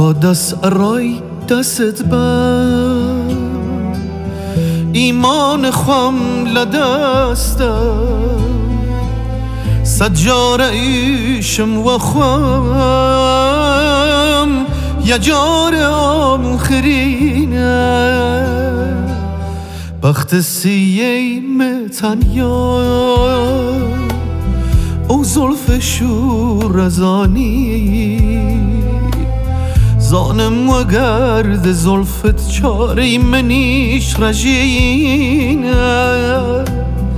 تا دست رای دست بر ایمان خم لدستم سجاره ایشم و خم یا جار آخرینه بخت سیه متنیا او زلف شورزانی زانم و گرد زلفت چاره منیش رجینه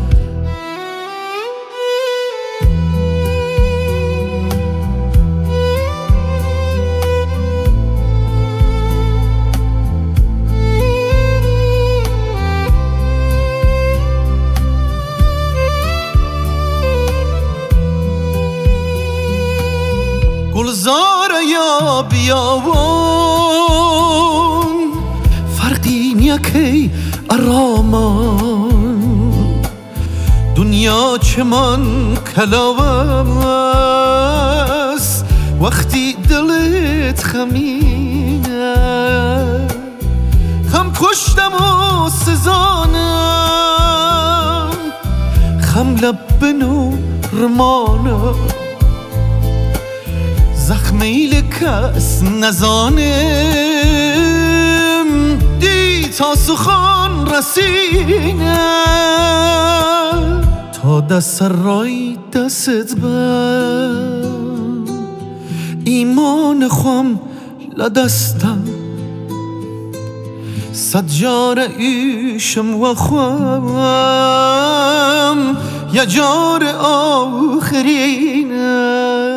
گلزار یا بیابان فرقی نیکی ارامان دنیا چمان کلاوست وقتی دلت خمینه خم کشتم و سزانم خم لبن و رمانم زخمی کس نزانم دی تا سخن رسینه تا دست رای دست بر ایمان خم لدستم سجاره ایشم و خم یا جار آخرینه